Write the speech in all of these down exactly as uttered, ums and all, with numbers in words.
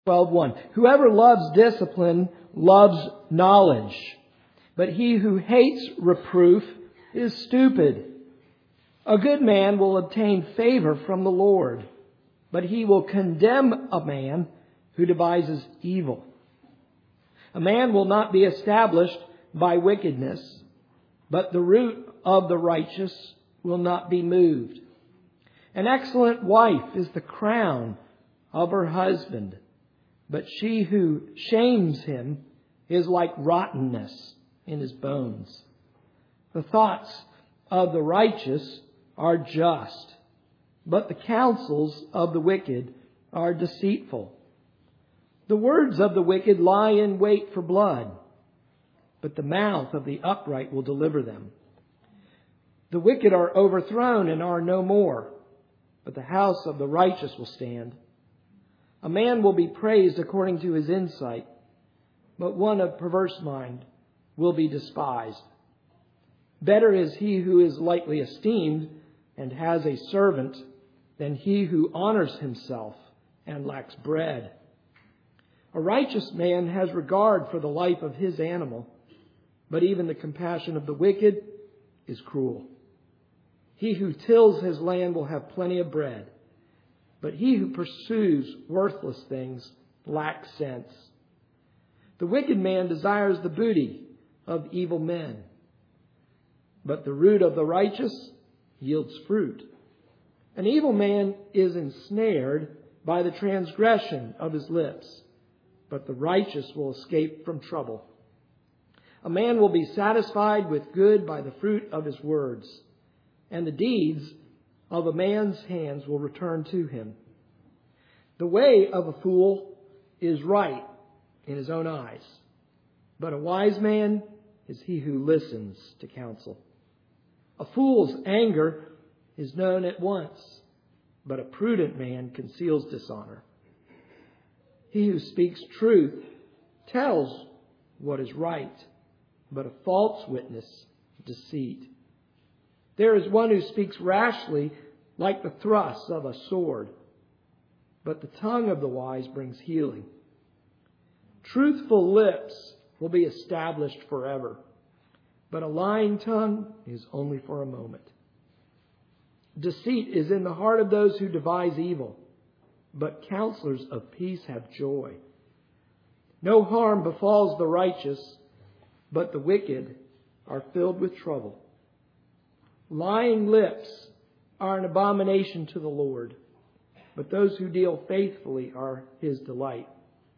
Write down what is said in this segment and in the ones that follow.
twelve one. Whoever loves discipline loves knowledge, but he who hates reproof is stupid. A good man will obtain favor from the Lord, but he will condemn a man who devises evil. A man will not be established by wickedness, but the root of the righteous will not be moved. An excellent wife is the crown of her husband, but she who shames him is like rottenness in his bones. The thoughts of the righteous are just, but the counsels of the wicked are deceitful. The words of the wicked lie in wait for blood, but the mouth of the upright will deliver them. The wicked are overthrown and are no more, but the house of the righteous will stand. A man will be praised according to his insight, but one of perverse mind will be despised. Better is he who is lightly esteemed and has a servant than he who honors himself and lacks bread. A righteous man has regard for the life of his animal, but even the compassion of the wicked is cruel. He who tills his land will have plenty of bread, but he who pursues worthless things lacks sense. The wicked man desires the booty of evil men, but the root of the righteous yields fruit. An evil man is ensnared by the transgression of his lips, but the righteous will escape from trouble. A man will be satisfied with good by the fruit of his words, and the deeds of a man's hands will return to him. The way of a fool is right in his own eyes, but a wise man is he who listens to counsel. A fool's anger is known at once, but a prudent man conceals dishonor. He who speaks truth tells what is right, but a false witness deceit. There is one who speaks rashly like the thrust of a sword, but the tongue of the wise brings healing. Truthful lips will be established forever, but a lying tongue is only for a moment. Deceit is in the heart of those who devise evil, but counselors of peace have joy. No harm befalls the righteous, but the wicked are filled with trouble. Lying lips are an abomination to the Lord, but those who deal faithfully are his delight.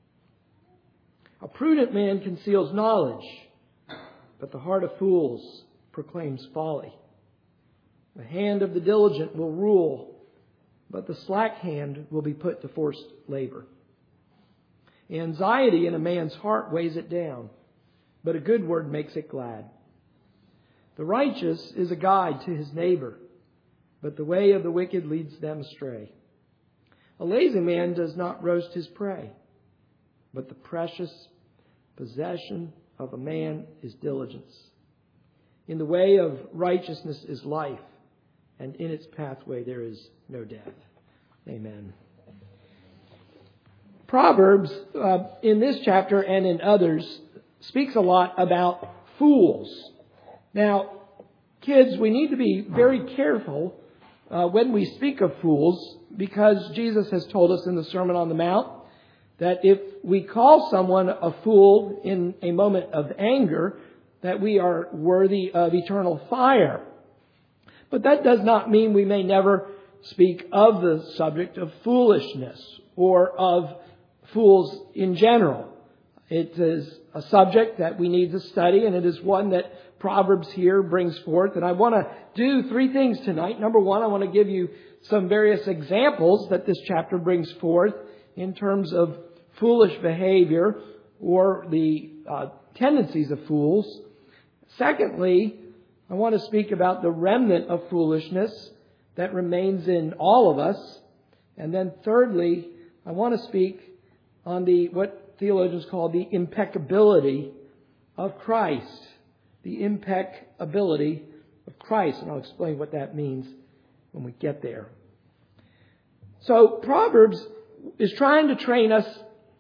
A prudent man conceals knowledge, but the heart of fools proclaims folly. The hand of the diligent will rule, but the slack hand will be put to forced labor. Anxiety in a man's heart weighs it down, but a good word makes it glad. The righteous is a guide to his neighbor, but the way of the wicked leads them astray. A lazy man does not roast his prey, but the precious possession of a man is diligence. In the way of righteousness is life, and in its pathway there is no death. Amen. Proverbs, uh, in this chapter and in others, speaks a lot about fools. Now, kids, we need to be very careful uh, when we speak of fools, because Jesus has told us in the Sermon on the Mount that if we call someone a fool in a moment of anger, that we are worthy of eternal fire. But that does not mean we may never speak of the subject of foolishness or of fools in general. It is a subject that we need to study, and it is one that Proverbs here brings forth. And I want to do three things tonight. Number one, I want to give you some various examples that this chapter brings forth in terms of foolish behavior or the uh, tendencies of fools. Secondly, I want to speak about the remnant of foolishness that remains in all of us. And then thirdly, I want to speak on the what theologians call the impeccability of Christ. The impeccability of Christ. And I'll explain what that means when we get there. So Proverbs is trying to train us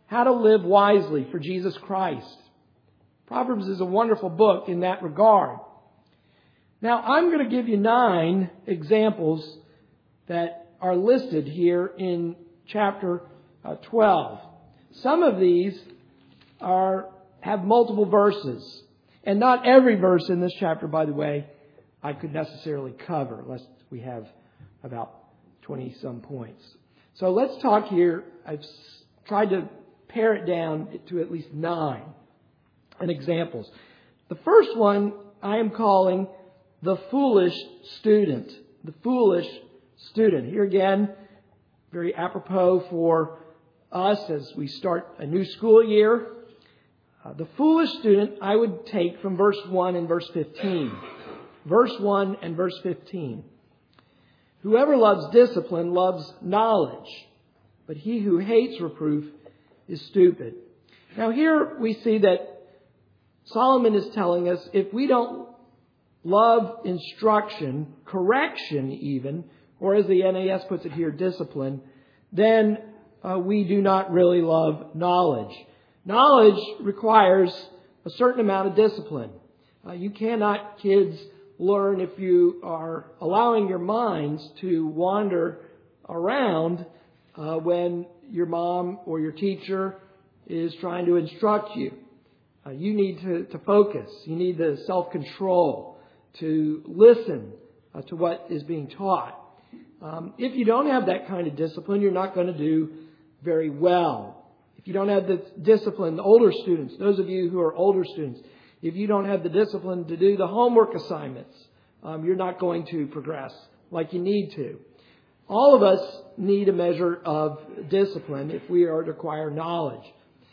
how to live wisely for Jesus Christ. Proverbs is a wonderful book in that regard. Now, I'm going to give you nine examples that are listed here in chapter uh, twelve. Some of these are have multiple verses. And not every verse in this chapter, by the way, I could necessarily cover, lest we have about twenty-some points. So let's talk here. I've tried to pare it down to at least nine and examples. The first one I am calling the foolish student. The foolish student. Here again, very apropos for us as we start a new school year. Uh, the foolish student I would take from verse one and verse fifteen. Verse one and verse fifteen. Whoever loves discipline loves knowledge, but he who hates reproof is stupid. Now here we see that Solomon is telling us if we don't love instruction, correction even, or as the N A S puts it here, discipline, then uh, we do not really love knowledge. Knowledge requires a certain amount of discipline. Uh, you cannot, kids, learn if you are allowing your minds to wander around uh, when your mom or your teacher is trying to instruct you. Uh, you need to, to focus. You need the self-control to listen uh, to what is being taught. Um, if you don't have that kind of discipline, you're not going to do very well. If you don't have the discipline, the older students, those of you who are older students, if you don't have the discipline to do the homework assignments, um, you're not going to progress like you need to. All of us need a measure of discipline if we are to acquire knowledge.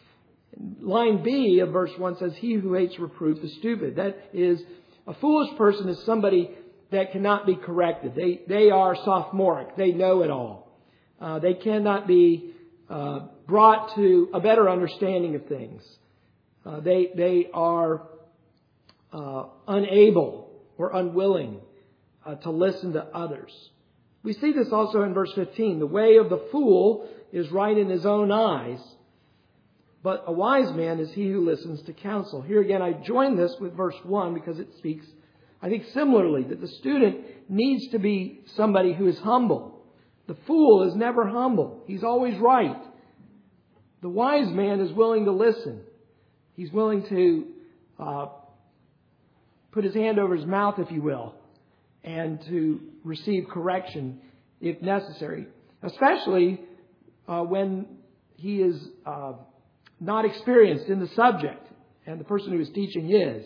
Line B of verse one says, he who hates reproof is stupid. That is, a foolish person is somebody that cannot be corrected. They they are sophomoric. They know it all. Uh, they cannot be uh, brought to a better understanding of things. Uh, they they are uh, unable or unwilling uh, to listen to others. We see this also in verse fifteen. The way of the fool is right in his own eyes, but a wise man is he who listens to counsel. Here again, I join this with verse one because it speaks, I think, similarly, that the student needs to be somebody who is humble. The fool is never humble. He's always right. The wise man is willing to listen. He's willing to uh, put his hand over his mouth, if you will, and to receive correction if necessary, especially uh, when he is uh, not experienced in the subject and the person who is teaching is.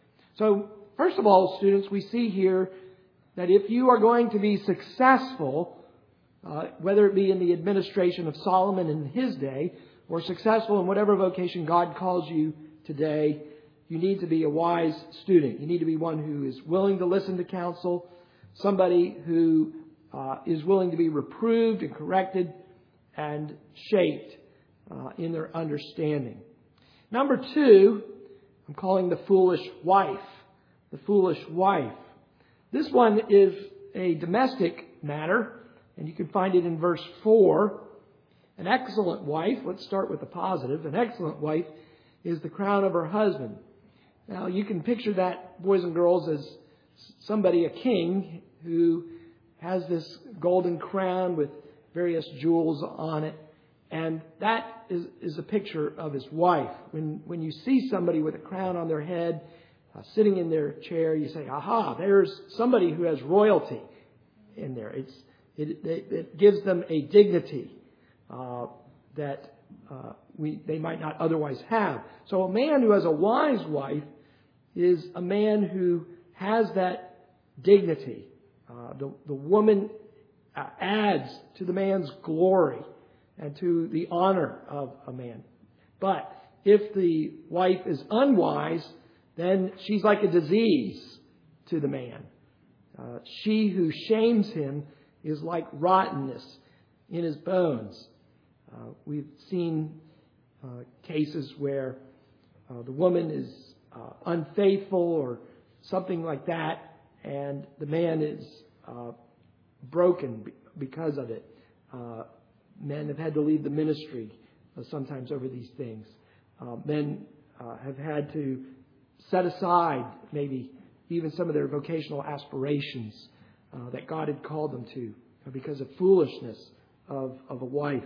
So, first of all, students, we see here that if you are going to be successful, uh, whether it be in the administration of Solomon in his day or successful in whatever vocation God calls you today, you need to be a wise student. You need to be one who is willing to listen to counsel, somebody who uh, is willing to be reproved and corrected and shaped uh, in their understanding. Number two, I'm calling the foolish wife. The foolish wife. This one is a domestic matter, and you can find it in verse four. An excellent wife, let's start with the positive. An excellent wife is the crown of her husband. Now, you can picture that, boys and girls, as somebody, a king, who has this golden crown with various jewels on it. And that is, is a picture of his wife. When, when you see somebody with a crown on their head, uh, sitting in their chair, you say, aha, there's somebody who has royalty in there. It's, it, it, it gives them a dignity uh, that uh, we they might not otherwise have. So a man who has a wise wife is a man who has that dignity. Uh, the, the woman uh, adds to the man's glory and to the honor of a man. But if the wife is unwise, then she's like a disease to the man. Uh, she who shames him is like rottenness in his bones. Uh, we've seen uh, cases where uh, the woman is uh, unfaithful or something like that, and the man is uh, broken because of it. Uh, men have had to leave the ministry uh, sometimes over these things. Uh, men uh, have had to set aside maybe even some of their vocational aspirations uh, that God had called them to because of foolishness of, of a wife.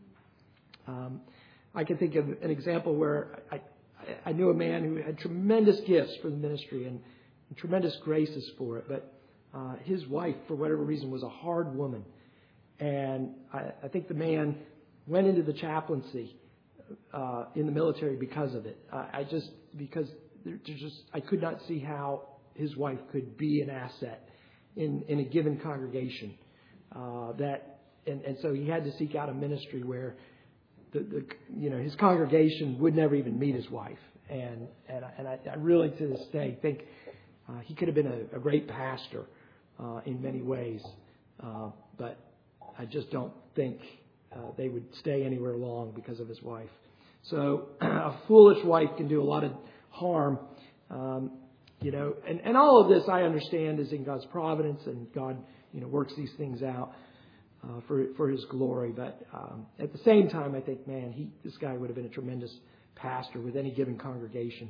Um, I can think of an example where I, I knew a man who had tremendous gifts for the ministry and, and tremendous graces for it, but uh, his wife, for whatever reason, was a hard woman. And I, I think the man went into the chaplaincy uh, in the military because of it. Uh, I just, because there, there's just, I could not see how his wife could be an asset in, in a given congregation. Uh, that, and, and so he had to seek out a ministry where the, the you know, his congregation would never even meet his wife. And, and, I, and I, I really, to this day, think uh, he could have been a, a great pastor uh, in many ways. Uh, but I just don't think uh, they would stay anywhere long because of his wife. So a foolish wife can do a lot of harm. Um, you know, and, and all of this I understand is in God's providence, and God, you know, works these things out uh, for for His glory. But um, at the same time, I think, man, he this guy would have been a tremendous pastor with any given congregation.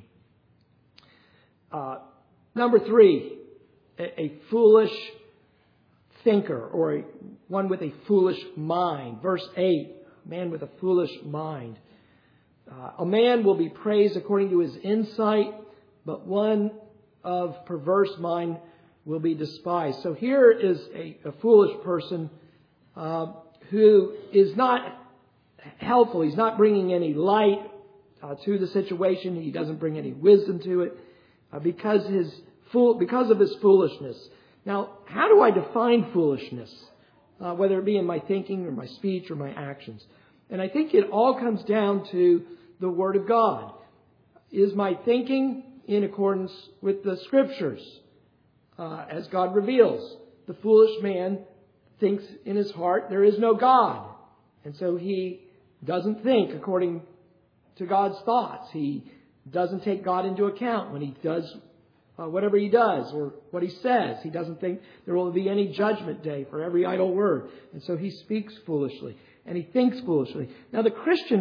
Uh, number three, a, a foolish thinker, or a, one with a foolish mind. Verse eight, man with a foolish mind. Uh, a man will be praised according to his insight, but one of perverse mind will be despised. So here is a, a foolish person uh, who is not helpful. He's not bringing any light uh, to the situation. He doesn't bring any wisdom to it uh, because his fool because of his foolishness. Now, how do I define foolishness? Uh, whether it be in my thinking or my speech or my actions. And I think it all comes down to the Word of God. Is my thinking in accordance with the Scriptures uh, as God reveals? The foolish man thinks in his heart there is no God. And so he doesn't think according to God's thoughts. He doesn't take God into account when he does Uh, whatever he does or what he says. He doesn't think there will be any judgment day for every idle word. And so he speaks foolishly and he thinks foolishly. Now the Christian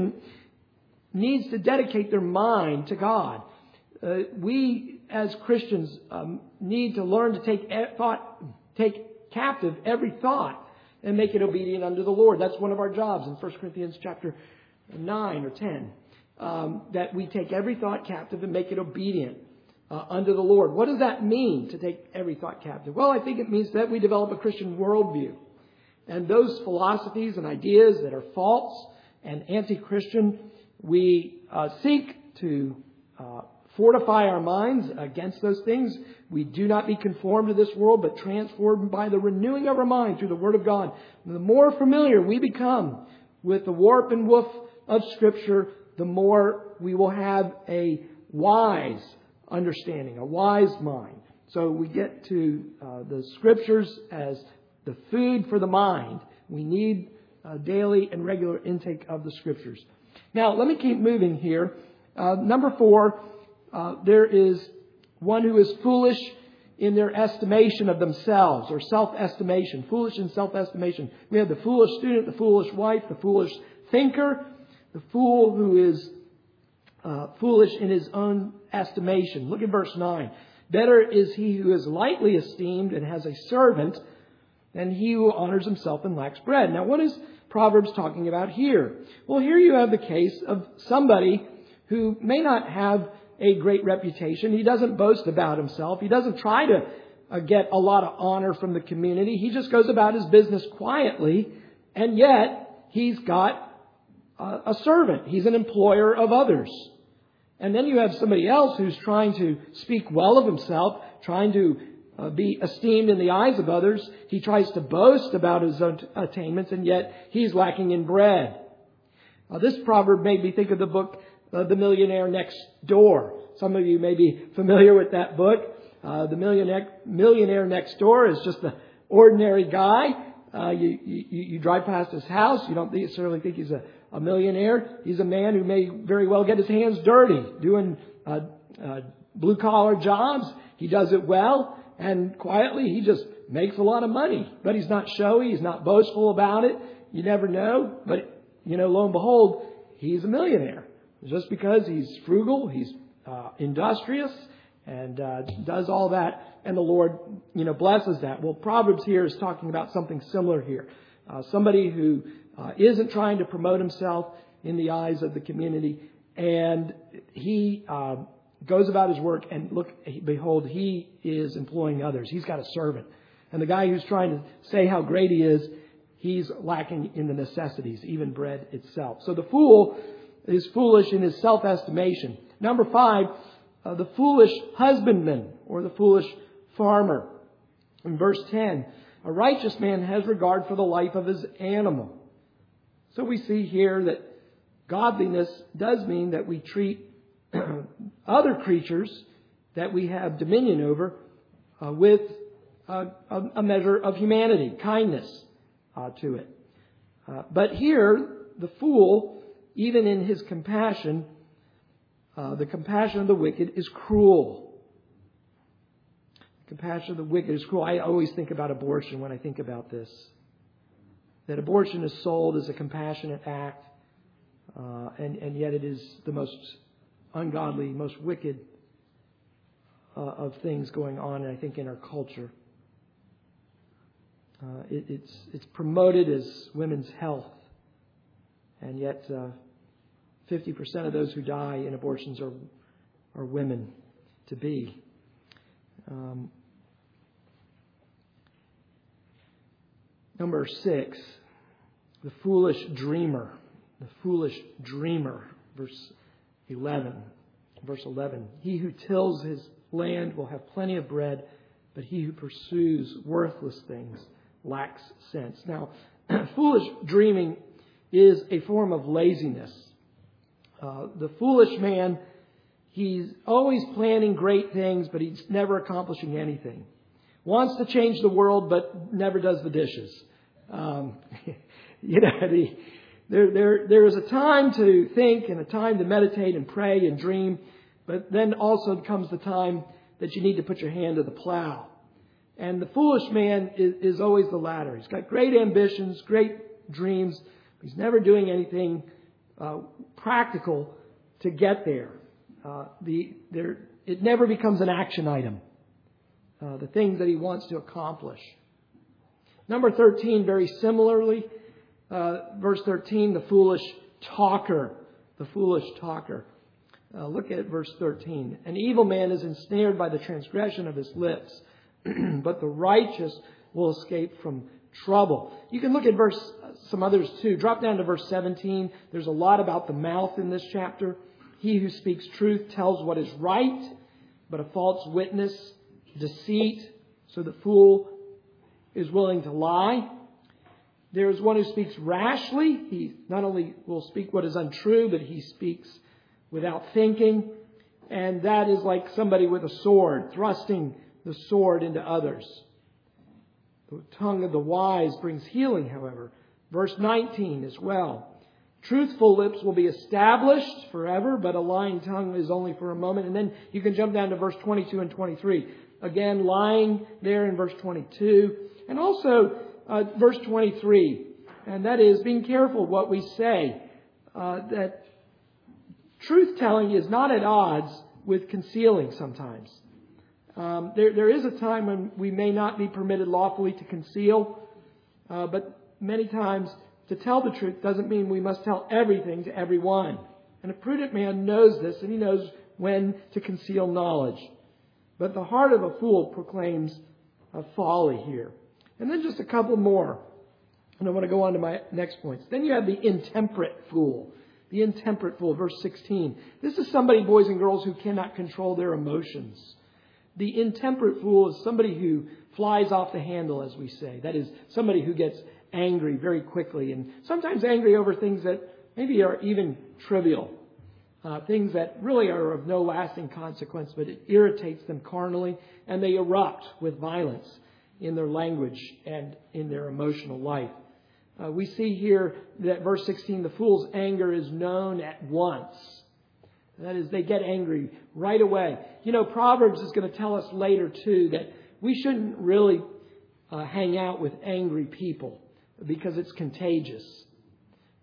needs to dedicate their mind to God. Uh, we as Christians um, need to learn to take thought, take captive every thought and make it obedient unto the Lord. That's one of our jobs in First Corinthians chapter nine or ten. Um, that we take every thought captive and make it obedient Uh, unto the Lord. What does that mean, to take every thought captive? Well, I think it means that we develop a Christian worldview. And those philosophies and ideas that are false and anti-Christian, we uh, seek to uh, fortify our minds against those things. We do not be conformed to this world, but transformed by the renewing of our mind through the Word of God. And the more familiar we become with the warp and woof of Scripture, the more we will have a wise understanding, a wise mind. So we get to uh, the Scriptures as the food for the mind. We need uh, daily and regular intake of the Scriptures. Now, let me keep moving here. Uh, number four, uh, there is one who is foolish in their estimation of themselves, or self-estimation. Foolish in self-estimation. We have the foolish student, the foolish wife, the foolish thinker, the fool who is Uh, foolish in his own estimation. Look at verse nine. Better is he who is lightly esteemed and has a servant than he who honors himself and lacks bread. Now, what is Proverbs talking about here? Well, here you have the case of somebody who may not have a great reputation. He doesn't boast about himself. He doesn't try to uh, get a lot of honor from the community. He just goes about his business quietly, and yet he's got uh, a servant. He's an employer of others. And then you have somebody else who's trying to speak well of himself, trying to uh, be esteemed in the eyes of others. He tries to boast about his own attainments, and yet he's lacking in bread. Uh, this proverb made me think of the book, uh, The Millionaire Next Door. Some of you may be familiar with that book. Uh, the millionaire, millionaire Next Door is just an ordinary guy. Uh, you, you, you drive past his house. You don't necessarily think he's a A millionaire. He's a man who may very well get his hands dirty doing uh, uh, blue-collar jobs. He does it well, and quietly he just makes a lot of money. But he's not showy. He's not boastful about it. You never know. But, you know, lo and behold, he's a millionaire. Just because he's frugal, he's uh, industrious, and uh, does all that, and the Lord, you know, blesses that. Well, Proverbs here is talking about something similar here. Uh, somebody who uh, isn't trying to promote himself in the eyes of the community, and he uh, goes about his work, and look, behold, he is employing others. He's got a servant. And the guy who's trying to say how great he is, he's lacking in the necessities, even bread itself. So the fool is foolish in his self-estimation. Number five, uh, the foolish husbandman or the foolish farmer. In verse ten, a righteous man has regard for the life of his animal. So we see here that godliness does mean that we treat other creatures that we have dominion over uh, with uh, a, a measure of humanity, kindness uh, to it. Uh, but here, the fool, even in his compassion, uh, the compassion of the wicked is cruel. The compassion of the wicked is cruel. I always think about abortion when I think about this. That abortion is sold as a compassionate act, uh, and, and yet it is the most ungodly, most wicked uh, of things going on, I think, in our culture. Uh, it, it's it's promoted as women's health, and yet uh, fifty percent of those who die in abortions are are women to be. Um, number six, the foolish dreamer. The foolish dreamer, verse eleven. Verse eleven. He who tills his land will have plenty of bread, but he who pursues worthless things lacks sense. Now, foolish dreaming is a form of laziness. Uh, the foolish man, he's always planning great things, but he's never accomplishing anything. Wants to change the world, but never does the dishes. Um, you know, the, there, there, there is a time to think and a time to meditate and pray and dream, but then also comes the time that you need to put your hand to the plow. And the foolish man is, is always the latter. He's got great ambitions, great dreams. But he's never doing anything uh, practical to get there. Uh, the there it never becomes an action item. Uh, the things that he wants to accomplish. Number thirteen, very similarly, uh, verse thirteen, the foolish talker. The foolish talker. Uh, look at verse thirteen. An evil man is ensnared by the transgression of his lips, but the righteous will escape from trouble. You can look at verse some others too. Drop down to verse seventeen. There's a lot about the mouth in this chapter. He who speaks truth tells what is right, but a false witness, deceit. So the fool is willing to lie. There is one who speaks rashly. He not only will speak what is untrue, but he speaks without thinking. And that is like somebody with a sword, thrusting the sword into others. The tongue of the wise brings healing, however. Verse nineteen as well. Truthful lips will be established forever, but a lying tongue is only for a moment. And then you can jump down to verse twenty-two and twenty-three. Again, lying there in verse twenty-two. And also uh, verse twenty-three. And that is being careful what we say. Uh, that truth-telling is not at odds with concealing sometimes. Um, there, there is a time when we may not be permitted lawfully to conceal. Uh, but many times to tell the truth doesn't mean we must tell everything to everyone. And a prudent man knows this, and he knows when to conceal knowledge. But the heart of a fool proclaims a folly here. And then just a couple more. And I want to go on to my next points. Then you have the intemperate fool. The intemperate fool, verse sixteen. This is somebody, boys and girls, who cannot control their emotions. The intemperate fool is somebody who flies off the handle, as we say. That is, somebody who gets angry very quickly, and sometimes angry over things that maybe are even trivial. Uh, things that really are of no lasting consequence, but it irritates them carnally, and they erupt with violence in their language and in their emotional life. Uh, we see here that verse sixteen, the fool's anger is known at once. That is, they get angry right away. You know, Proverbs is going to tell us later, too, that we shouldn't really uh, hang out with angry people because it's contagious.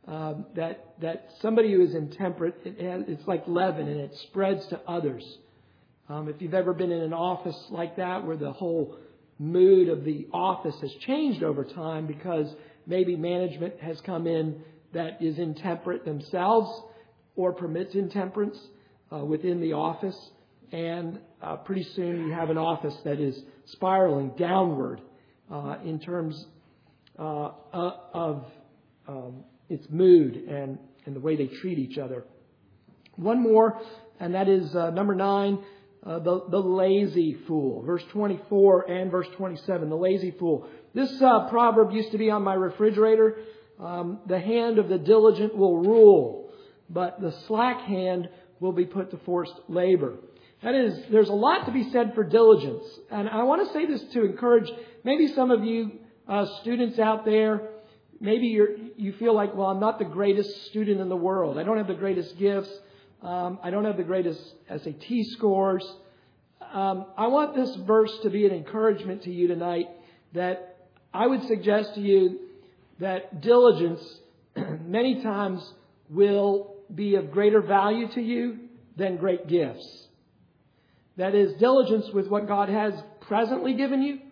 um, that that somebody who is intemperate, it has, it's like leaven and it spreads to others. Um, if you've ever been in an office like that where the whole mood of the office has changed over time because maybe management has come in that is intemperate themselves or permits intemperance uh, within the office, and uh, pretty soon you have an office that is spiraling downward uh, in terms uh, uh, of um, its mood and, and the way they treat each other. One more, and that is uh, number nine, uh, the, the lazy fool. Verse twenty-four and verse twenty-seven, the lazy fool. This uh, proverb used to be on my refrigerator. Um, the hand of the diligent will rule, but the slack hand will be put to forced labor. That is, there's a lot to be said for diligence. And I want to say this to encourage maybe some of you uh, students out there. Maybe you're, you feel like, well, I'm not the greatest student in the world. I don't have the greatest gifts. Um, I don't have the greatest S A T scores. Um, I want this verse to be an encouragement to you tonight, that I would suggest to you that diligence many times will be of greater value to you than great gifts. That is, diligence with what God has presently given you.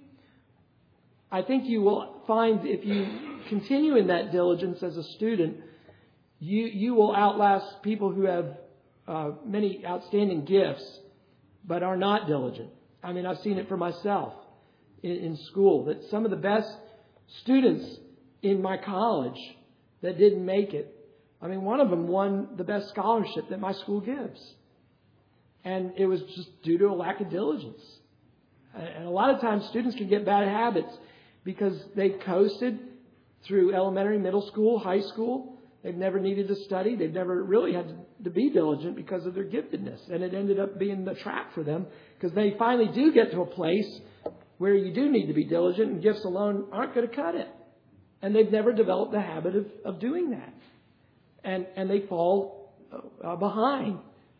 I think you will find, if you continue in that diligence as a student, you, you will outlast people who have uh, many outstanding gifts but are not diligent. I mean, I've seen it for myself in, in school, that some of the best students in my college that didn't make it, I mean, one of them won the best scholarship that my school gives. And it was just due to a lack of diligence. And a lot of times students can get bad habits because they've coasted through elementary, middle school, high school. They've never needed to study. They've never really had to be diligent because of their giftedness. And it ended up being the trap for them, because they finally do get to a place where you do need to be diligent, and gifts alone aren't going to cut it. And they've never developed the habit of, of doing that. And, and they fall uh, behind.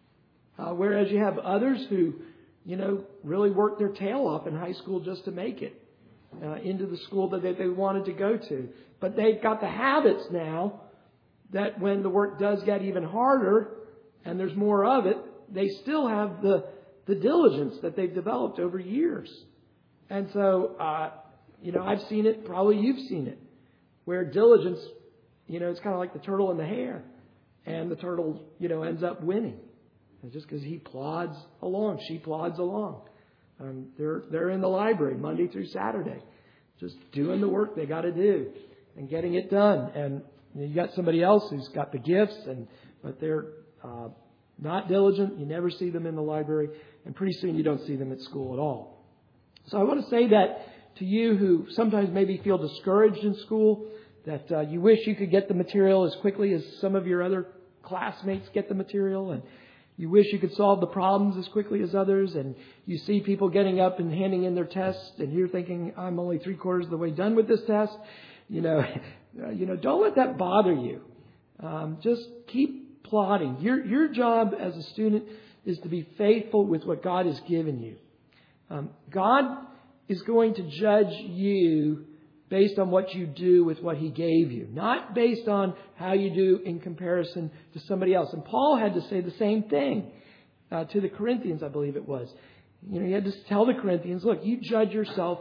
Uh, whereas you have others who, you know, really worked their tail off in high school just to make it uh, into the school that they, they wanted to go to. But they've got the habits now that when the work does get even harder and there's more of it, they still have the, the diligence that they've developed over years. And so, uh, you know, I've seen it, probably you've seen it, where diligence, you know, it's kind of like the turtle and the hare. And the turtle, you know, ends up winning. And just because he plods along, she plods along. Um, they're they're in the library Monday through Saturday, just doing the work they got to do and getting it done. And you know, you got somebody else who's got the gifts, and but they're uh, not diligent. You never see them in the library, and pretty soon you don't see them at school at all. So I want to say that to you who sometimes maybe feel discouraged in school, that uh, you wish you could get the material as quickly as some of your other classmates get the material, and you wish you could solve the problems as quickly as others, and you see people getting up and handing in their tests, and you're thinking, I'm only three quarters of the way done with this test. You know, you know, don't let that bother you. Um, just keep plodding. Your your job as a student is to be faithful with what God has given you. Um, God is going to judge you based on what you do with what He gave you, not based on how you do in comparison to somebody else. And Paul had to say the same thing uh, to the Corinthians, I believe it was. You know, he had to tell the Corinthians, look, you judge yourself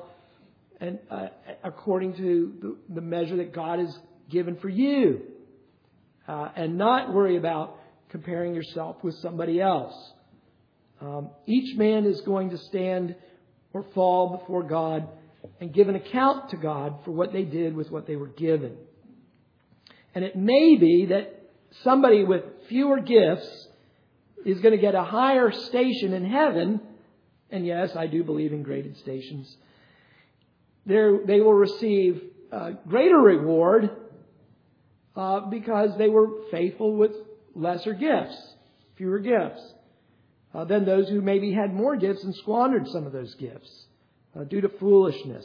and uh, according to the, the measure that God has given for you, uh, and not worry about comparing yourself with somebody else. Um, each man is going to stand or fall before God and give an account to God for what they did with what they were given. And it may be that somebody with fewer gifts is going to get a higher station in heaven. And yes, I do believe in graded stations. They're, they will receive a greater reward uh, because they were faithful with lesser gifts, fewer gifts, uh, than those who maybe had more gifts and squandered some of those gifts Uh, due to foolishness.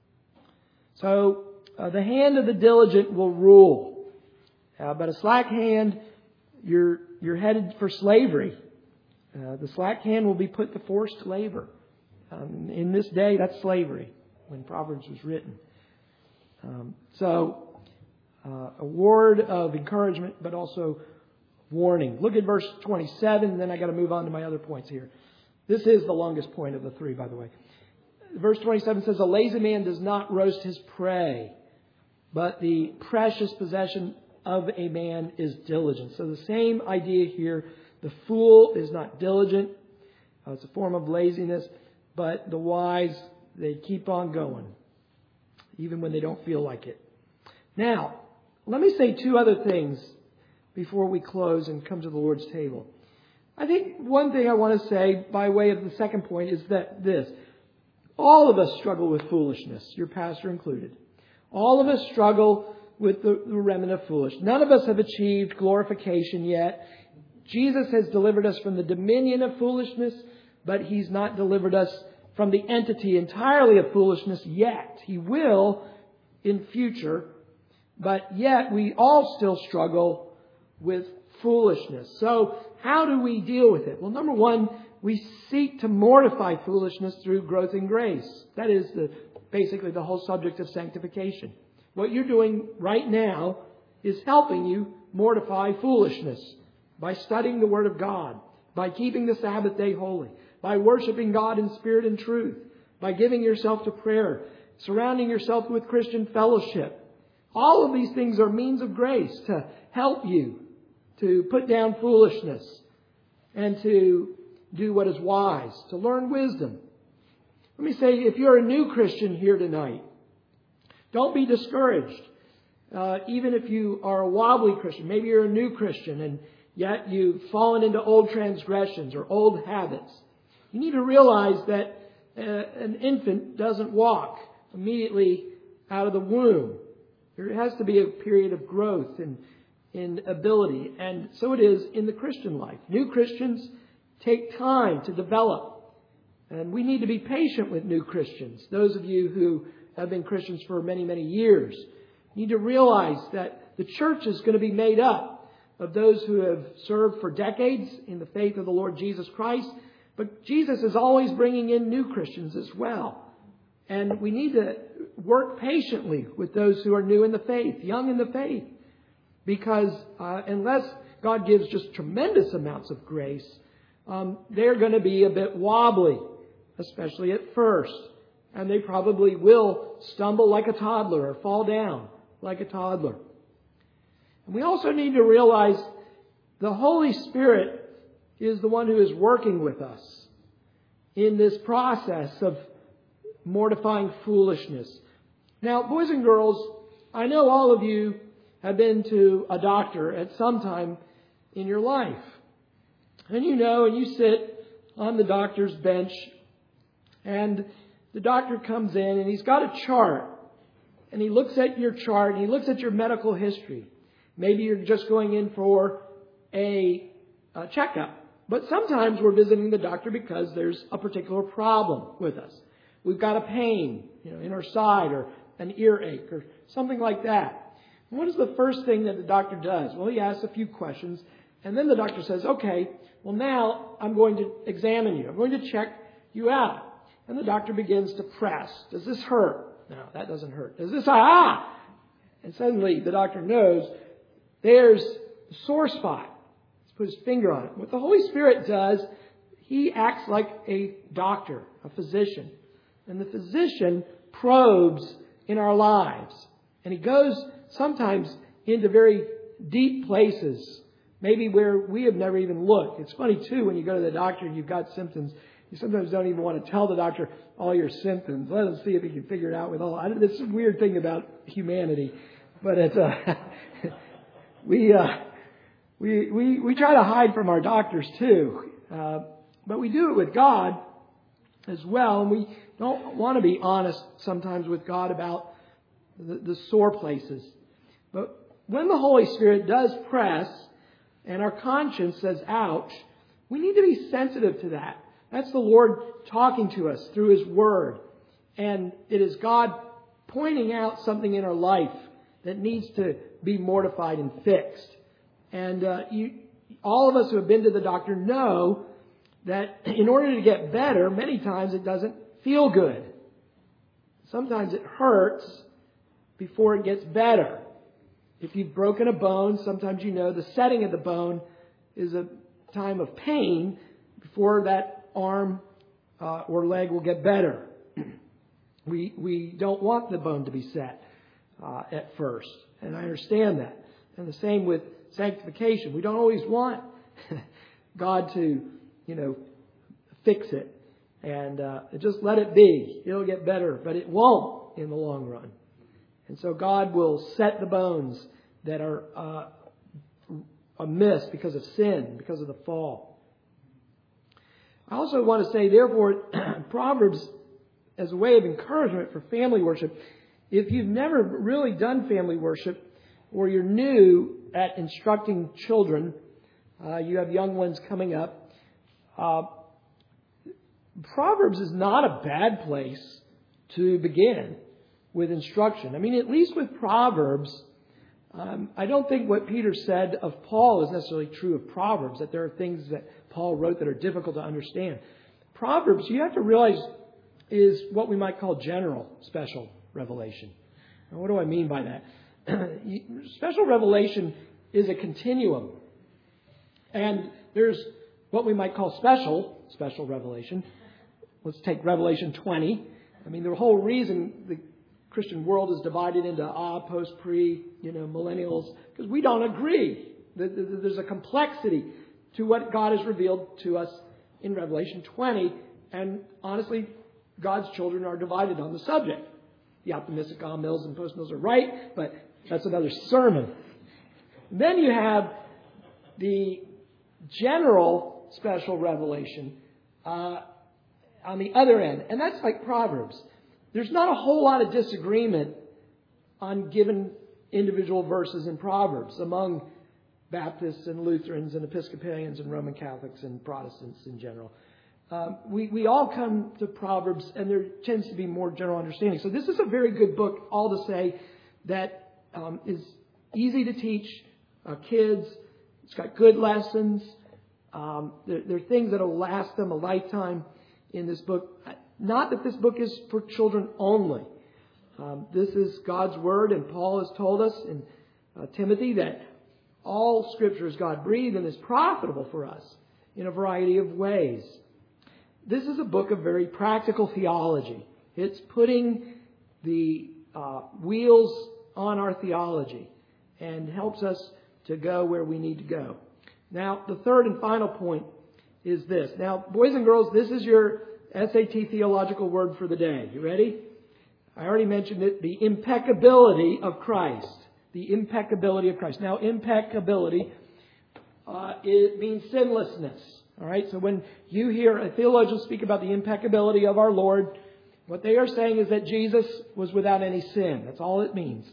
So uh, the hand of the diligent will rule, uh, but a slack hand, you're you're headed for slavery. Uh, the slack hand will be put to forced labor. Um, in this day, that's slavery when Proverbs was written. Um, so uh, a word of encouragement, but also warning. Look at verse twenty-seven, and then I got to move on to my other points here. This is the longest point of the three, by the way. Verse twenty-seven says, "A lazy man does not roast his prey, but the precious possession of a man is diligence." So the same idea here. The fool is not diligent. Uh, it's a form of laziness. But the wise, they keep on going, even when they don't feel like it. Now, let me say two other things before we close and come to the Lord's table. I think one thing I want to say by way of the second point is that this. All of us struggle with foolishness, your pastor included. All of us struggle with the, the remnant of foolish. None of us have achieved glorification yet. Jesus has delivered us from the dominion of foolishness, but He's not delivered us from the entity entirely of foolishness yet. He will in future, but yet we all still struggle with foolishness. So how do we deal with it? Well, number one, we seek to mortify foolishness through growth in grace. That is the, basically the whole subject of sanctification. What you're doing right now is helping you mortify foolishness by studying the Word of God, by keeping the Sabbath day holy, by worshiping God in spirit and truth, by giving yourself to prayer, surrounding yourself with Christian fellowship. All of these things are means of grace to help you to put down foolishness and to do what is wise, to learn wisdom. Let me say, if you're a new Christian here tonight, don't be discouraged. Uh, even if you are a wobbly Christian, maybe you're a new Christian and yet you've fallen into old transgressions or old habits. You need to realize that uh, an infant doesn't walk immediately out of the womb. There has to be a period of growth in, in ability. And so it is in the Christian life. New Christians take time to develop. And we need to be patient with new Christians. Those of you who have been Christians for many, many years need to realize that the church is going to be made up of those who have served for decades in the faith of the Lord Jesus Christ. But Jesus is always bringing in new Christians as well. And we need to work patiently with those who are new in the faith, young in the faith. Because uh, unless God gives just tremendous amounts of grace, um, they're going to be a bit wobbly, especially at first. And they probably will stumble like a toddler or fall down like a toddler. And we also need to realize the Holy Spirit is the one who is working with us in this process of mortifying foolishness. Now, boys and girls, I know all of you have been to a doctor at some time in your life. And you know, and you sit on the doctor's bench, and the doctor comes in and he's got a chart. And he looks at your chart and he looks at your medical history. Maybe you're just going in for a, a checkup. But sometimes we're visiting the doctor because there's a particular problem with us. We've got a pain, you know, in our side or an earache or something like that. And what is the first thing that the doctor does? Well, he asks a few questions. And then the doctor says, okay, well, now I'm going to examine you. I'm going to check you out. And the doctor begins to press. Does this hurt? No, that doesn't hurt. Does this, ah! And suddenly the doctor knows there's a sore spot. Let's put his finger on it. What the Holy Spirit does, He acts like a doctor, a physician. And the physician probes in our lives. And he goes sometimes into very deep places, maybe where we have never even looked. It's funny, too, when you go to the doctor and you've got symptoms. You sometimes don't even want to tell the doctor all your symptoms. Let him see if he can figure it out with all. I, this is a weird thing about humanity, but it's uh, we, uh, we we we try to hide from our doctors too, uh, but we do it with God as well, and we don't want to be honest sometimes with God about the, the sore places. But when the Holy Spirit does press, and our conscience says, "Ouch," we need to be sensitive to that. That's the Lord talking to us through His Word. And it is God pointing out something in our life that needs to be mortified and fixed. And uh, you, all of us who have been to the doctor know that in order to get better, many times it doesn't feel good. Sometimes it hurts before it gets better. If you've broken a bone, sometimes you know the setting of the bone is a time of pain before that arm uh, or leg will get better. we we don't want the bone to be set uh, at first, and I understand that. And the same with sanctification. We don't always want God to, you know, fix it and uh, just let it be. It'll get better, but it won't in the long run. And so God will set the bones that are uh, amiss because of sin, because of the fall. I also want to say, therefore, Proverbs, as a way of encouragement for family worship, if you've never really done family worship or you're new at instructing children, uh, you have young ones coming up, uh, Proverbs is not a bad place to begin with instruction. I mean, at least with Proverbs, um, I don't think what Peter said of Paul is necessarily true of Proverbs, that there are things that Paul wrote that are difficult to understand. Proverbs, you have to realize, is what we might call general special revelation. Now, what do I mean by that? Special revelation is a continuum. And there's what we might call special, special revelation. Let's take Revelation twenty. I mean, the whole reason the Christian world is divided into ah, post, pre, you know, millennials, because we don't agree. There's a complexity to what God has revealed to us in Revelation twenty. And honestly, God's children are divided on the subject. The optimistic ah mills and post mills are right, but that's another sermon. Then you have the general special revelation uh, on the other end. And that's like Proverbs. There's not a whole lot of disagreement on given individual verses in Proverbs among Baptists and Lutherans and Episcopalians and Roman Catholics and Protestants in general. Um, we, we all come to Proverbs and there tends to be more general understanding. So this is a very good book, all to say, that um, is easy to teach uh, kids. It's got good lessons. Um, there, there are things that will last them a lifetime in this book. Not that this book is for children only. Um, this is God's Word, and Paul has told us in uh, Timothy that all Scripture is God-breathed and is profitable for us in a variety of ways. This is a book of very practical theology. It's putting the uh, wheels on our theology and helps us to go where we need to go. Now, the third and final point is this. Now, boys and girls, this is your S A T theological word for the day. You ready? I already mentioned it. The impeccability of Christ. The impeccability of Christ. Now, impeccability, uh, it means sinlessness. All right. So when you hear a theologian speak about the impeccability of our Lord, what they are saying is that Jesus was without any sin. That's all it means.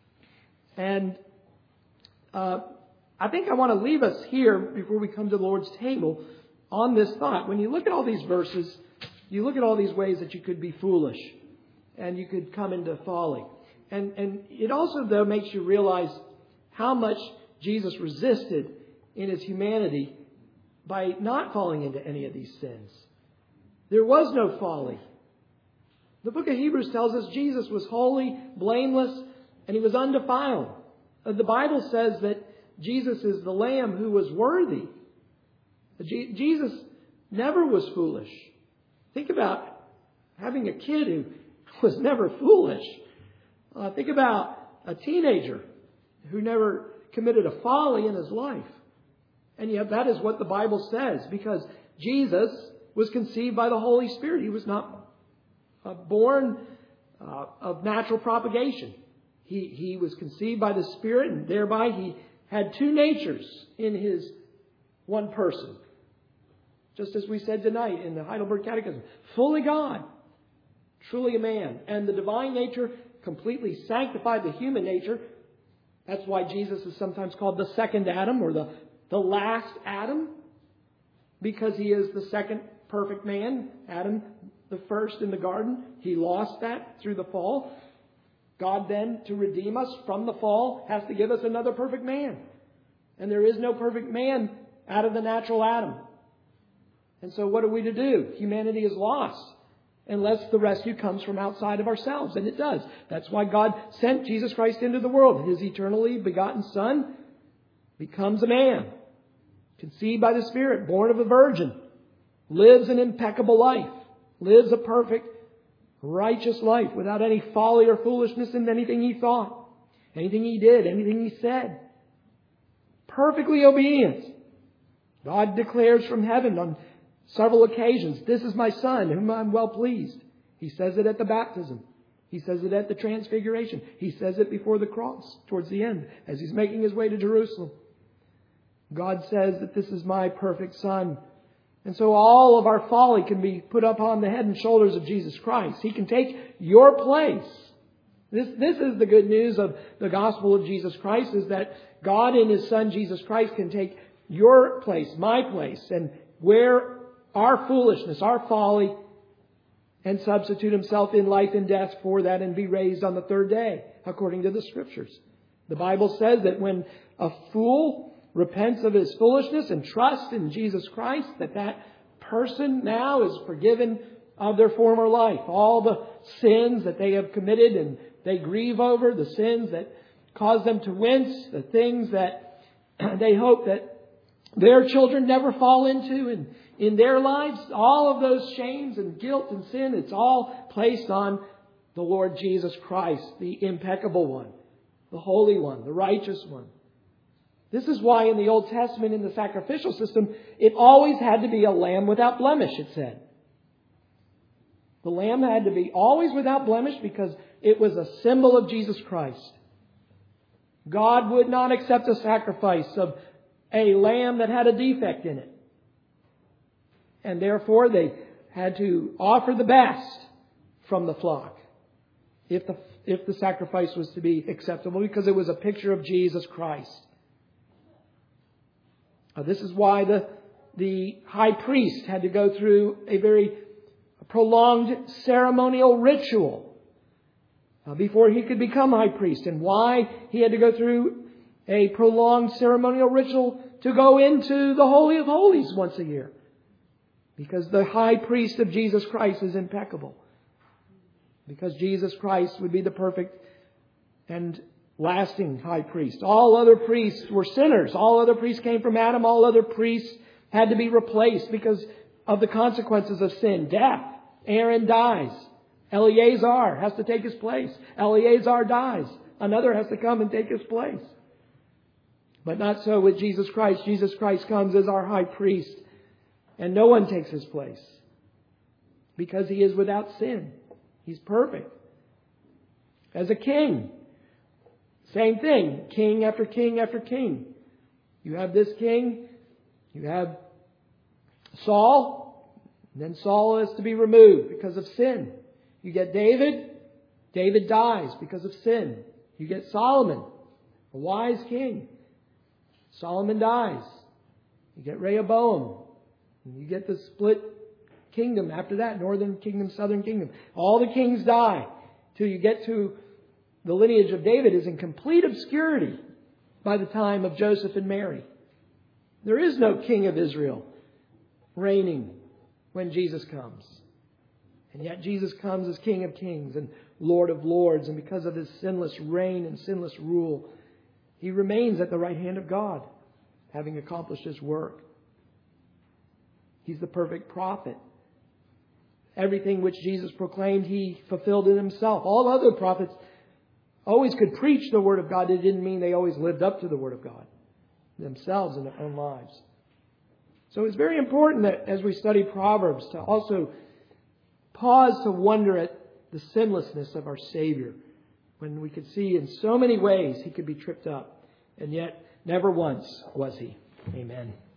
And uh, I think I want to leave us here before we come to the Lord's table on this thought. When you look at all these verses, you look at all these ways that you could be foolish and you could come into folly. And, and it also, though, makes you realize how much Jesus resisted in his humanity by not falling into any of these sins. There was no folly. The book of Hebrews tells us Jesus was holy, blameless, and he was undefiled. The Bible says that Jesus is the Lamb who was worthy. Jesus never was foolish. Think about having a kid who was never foolish. Uh, think about a teenager who never committed a folly in his life. And yet that is what the Bible says, because Jesus was conceived by the Holy Spirit. He was not uh, born uh, of natural propagation. He, he was conceived by the Spirit, and thereby he had two natures in his one person. Just as we said tonight in the Heidelberg Catechism. Fully God, truly a man. And the divine nature completely sanctified the human nature. That's why Jesus is sometimes called the second Adam, or the, the last Adam. Because he is the second perfect man. Adam, the first in the garden. He lost that through the fall. God then, to redeem us from the fall, has to give us another perfect man. And there is no perfect man out of the natural Adam. And so what are we to do? Humanity is lost. unless the rescue comes from outside of ourselves. And it does. That's why God sent Jesus Christ into the world. His eternally begotten Son becomes a man, conceived by the Spirit, born of a virgin, lives an impeccable life, lives a perfect, righteous life without any folly or foolishness in anything he thought, anything he did, anything he said. Perfectly obedient. God declares from heaven on several occasions, "This is my Son, whom I'm well pleased." He says it at the baptism. He says it at the transfiguration. He says it before the cross, towards the end, as He's making His way to Jerusalem. God says that this is my perfect Son. And so all of our folly can be put upon the head and shoulders of Jesus Christ. He can take your place. This, this is the good news of the gospel of Jesus Christ, is that God in His Son Jesus Christ can take your place, my place, and wear our foolishness, our folly, and substitute Himself in life and death for that and be raised on the third day, according to the Scriptures. The Bible says that when a fool repents of his foolishness and trusts in Jesus Christ, that that person now is forgiven of their former life. All the sins that they have committed and they grieve over, the sins that cause them to wince, the things that they hope that their children never fall into in, in their lives, all of those shames and guilt and sin, it's all placed on the Lord Jesus Christ, the impeccable one, the holy one, the righteous one. This is why in the Old Testament, in the sacrificial system, it always had to be a lamb without blemish, it said. The lamb had to be always without blemish because it was a symbol of Jesus Christ. God would not accept a sacrifice of a lamb that had a defect in it. And therefore they had to offer the best from the flock if the, if the sacrifice was to be acceptable, because it was a picture of Jesus Christ. Now, this is why the, the high priest had to go through a very prolonged ceremonial ritual uh, before he could become high priest, and why he had to go through a prolonged ceremonial ritual to go into the Holy of Holies once a year. Because the high priest of Jesus Christ is impeccable. Because Jesus Christ would be the perfect and lasting high priest. All other priests were sinners. All other priests came from Adam. All other priests had to be replaced because of the consequences of sin. Death. Aaron dies. Eleazar has to take his place. Eleazar dies. Another has to come and take his place. But not so with Jesus Christ. Jesus Christ comes as our high priest, and no one takes His place because He is without sin. He's perfect. As a king, same thing. King after king after king. You have this king. You have Saul. And then Saul is to be removed because of sin. You get David. David dies because of sin. You get Solomon, a wise king. Solomon dies. You get Rehoboam. And you get the split kingdom after that. Northern kingdom, southern kingdom. All the kings die. Till you get to the lineage of David is in complete obscurity by the time of Joseph and Mary. There is no king of Israel reigning when Jesus comes. And yet Jesus comes as King of Kings and Lord of Lords. And because of His sinless reign and sinless rule, He remains at the right hand of God, having accomplished His work. He's the perfect prophet. Everything which Jesus proclaimed, He fulfilled in Himself. All other prophets always could preach the Word of God. It didn't mean they always lived up to the Word of God themselves in their own lives. So it's very important that as we study Proverbs to also pause to wonder at the sinlessness of our Savior, when we could see in so many ways He could be tripped up, and yet never once was He. Amen.